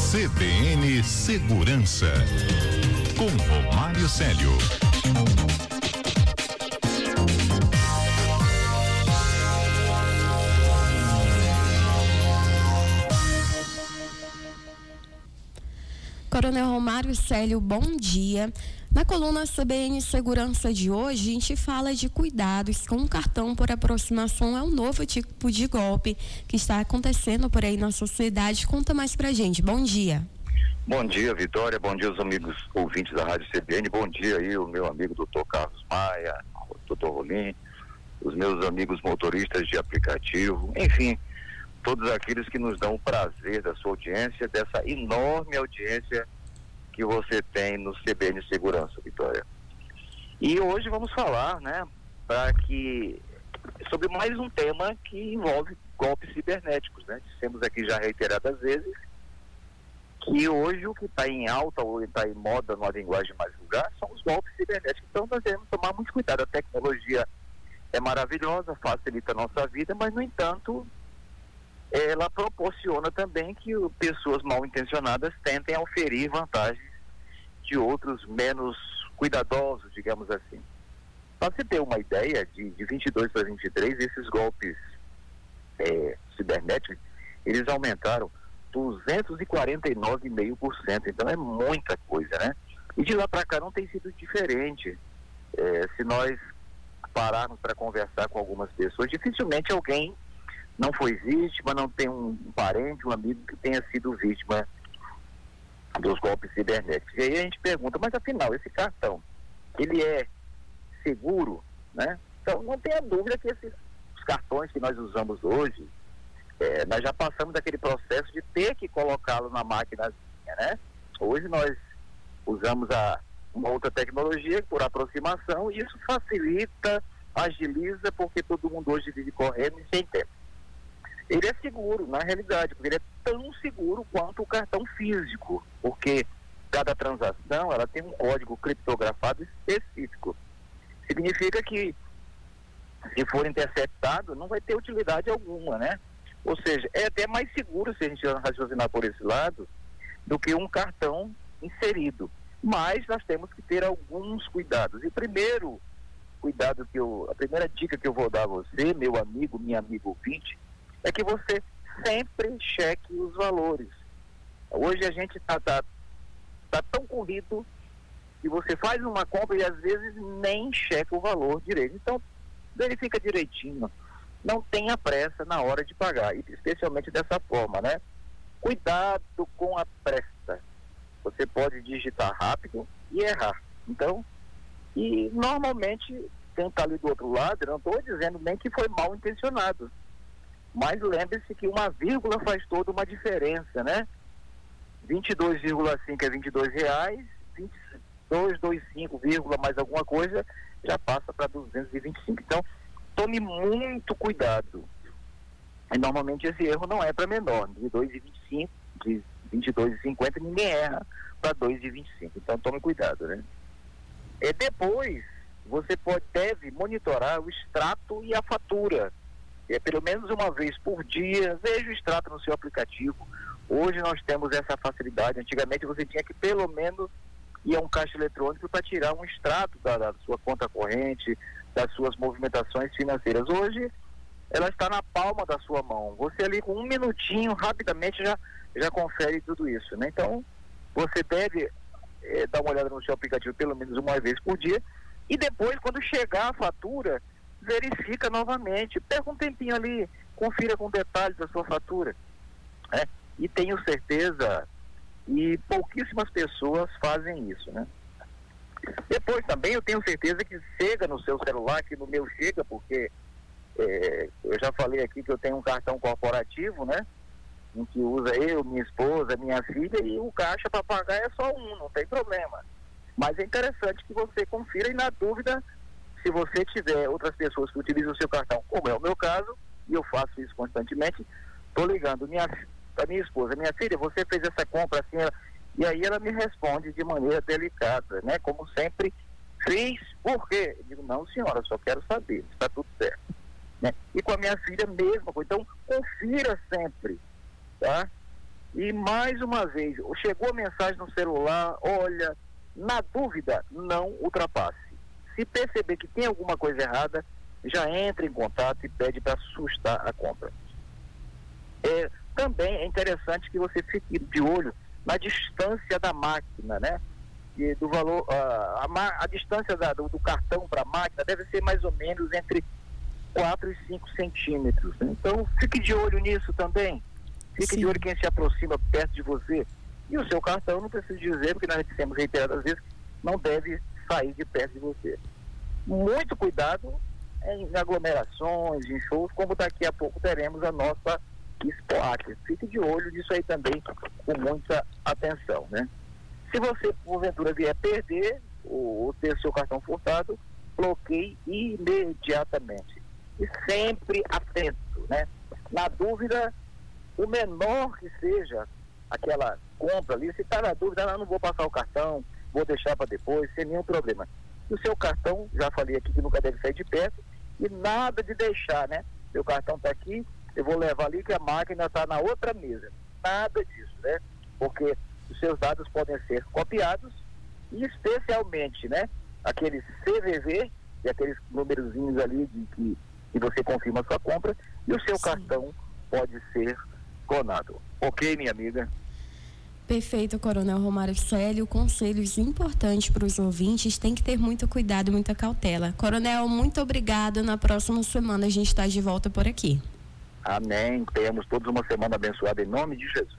CBN Segurança, com Romário Célio. Coronel Romário Célio, bom dia. Na coluna CBN Segurança de hoje, a gente fala de cuidados com o cartão por aproximação. É um novo tipo de golpe que está acontecendo por aí na sociedade. Conta mais pra gente. Bom dia. Bom dia, Vitória. Bom dia aos amigos ouvintes da Rádio CBN. Bom dia aí o meu amigo Dr. Carlos Maia, Dr. Rolim, os meus amigos motoristas de aplicativo, enfim, todos aqueles que nos dão o prazer da sua audiência, dessa enorme audiência que você tem no CBN Segurança, Vitória. E hoje vamos falar, sobre mais um tema que envolve golpes cibernéticos, né? Dissemos aqui já reiteradas vezes que hoje o que está em alta ou está em moda numa linguagem mais vulgar são os golpes cibernéticos. Então nós devemos tomar muito cuidado. A tecnologia é maravilhosa, facilita a nossa vida, mas no entanto ela proporciona também que pessoas mal intencionadas tentem auferir vantagens de outros menos cuidadosos, digamos assim. Para você ter uma ideia, de 22 para 23, esses golpes cibernéticos, eles aumentaram 249,5%, então é muita coisa, né? E de lá para cá não tem sido diferente. Se nós pararmos para conversar com algumas pessoas, dificilmente alguém não foi vítima, não tem um parente, um amigo que tenha sido vítima dos golpes cibernéticos. E aí a gente pergunta, mas afinal, esse cartão, ele é seguro, né? Então não tenha dúvida que os cartões que nós usamos hoje, nós já passamos daquele processo de ter que colocá-lo na máquina, né? Hoje nós usamos uma outra tecnologia por aproximação e isso facilita, agiliza, porque todo mundo hoje vive correndo e sem tempo. Ele é seguro, na realidade, porque ele é tão seguro quanto o cartão físico, porque cada transação ela tem um código criptografado específico. Significa que, se for interceptado, não vai ter utilidade alguma, né? Ou seja, é até mais seguro, se a gente raciocinar por esse lado, do que um cartão inserido. Mas nós temos que ter alguns cuidados. E o primeiro cuidado a primeira dica que eu vou dar a você, meu amigo, minha amiga ouvinte, é que você sempre cheque os valores. Hoje a gente está tão corrido que você faz uma compra e às vezes nem checa o valor direito. Então, verifica direitinho. Não tenha pressa na hora de pagar, e especialmente dessa forma, né? Cuidado com a pressa. Você pode digitar rápido e errar. Então, e normalmente quem está ali do outro lado, eu não estou dizendo nem que foi mal intencionado, mas lembre-se que uma vírgula faz toda uma diferença, né? 22,5 é R$22, 22,25, mais alguma coisa, já passa para 225. Então, tome muito cuidado. E normalmente esse erro não é para menor, de 2,25, de 22,50 ninguém erra para 2,25. Então, tome cuidado, né? Depois, você deve monitorar o extrato e a fatura. Pelo menos uma vez por dia, veja o extrato no seu aplicativo. Hoje nós temos essa facilidade. Antigamente você tinha que pelo menos ir a um caixa eletrônico para tirar um extrato da sua conta corrente, das suas movimentações financeiras. Hoje ela está na palma da sua mão. Você ali com um minutinho, rapidamente já confere tudo isso, né? Então você deve dar uma olhada no seu aplicativo pelo menos uma vez por dia e depois, quando chegar a fatura, verifica novamente, pega um tempinho ali, confira com detalhes a sua fatura, né? E tenho certeza, e pouquíssimas pessoas fazem isso, né? Depois também eu tenho certeza que chega no seu celular, que no meu chega, porque eu já falei aqui que eu tenho um cartão corporativo, né? Em que usa eu, minha esposa, minha filha, e o caixa para pagar é só um, não tem problema. Mas é interessante que você confira e, na dúvida, se você tiver outras pessoas que utilizam o seu cartão, como é o meu caso, e eu faço isso constantemente, estou ligando a minha esposa, minha filha, você fez essa compra assim, e aí ela me responde de maneira delicada, né? Como sempre fez, por quê? Eu digo, não senhora, só quero saber, está tudo certo, né? E com a minha filha mesmo, então confira sempre, tá? E mais uma vez, chegou a mensagem no celular, olha, na dúvida, não ultrapasse. Se perceber que tem alguma coisa errada, já entra em contato e pede para sustar a compra. Também é interessante que você fique de olho na distância da máquina, né? E do valor, a distância do cartão para a máquina deve ser mais ou menos entre 4 e 5 centímetros. Então, fique de olho nisso também. Fique de olho quem se aproxima perto de você. E o seu cartão, não preciso dizer, porque nós dissemos reiteradas vezes, não deve sair de perto de você. Muito cuidado em aglomerações, em shows, como daqui a pouco teremos a nossa Expoac. Fique de olho nisso aí também, com muita atenção, né? Se você, porventura, vier perder ou ter seu cartão furtado, bloqueie imediatamente. E sempre atento, né? Na dúvida, o menor que seja aquela compra ali, se está na dúvida, não vou passar o cartão, vou deixar para depois, sem nenhum problema. E o seu cartão, já falei aqui que nunca deve sair de perto, e nada de deixar, né? Seu cartão está aqui, eu vou levar ali que a máquina está na outra mesa. Nada disso, né? Porque os seus dados podem ser copiados e especialmente, né? Aqueles CVV e aqueles númerozinhos ali de que você confirma a sua compra e o seu cartão pode ser clonado. Ok, minha amiga? Perfeito, Coronel Romário Célio. Conselhos importantes para os ouvintes, tem que ter muito cuidado e muita cautela. Coronel, muito obrigado. Na próxima semana a gente está de volta por aqui. Amém. Tenhamos todos uma semana abençoada em nome de Jesus.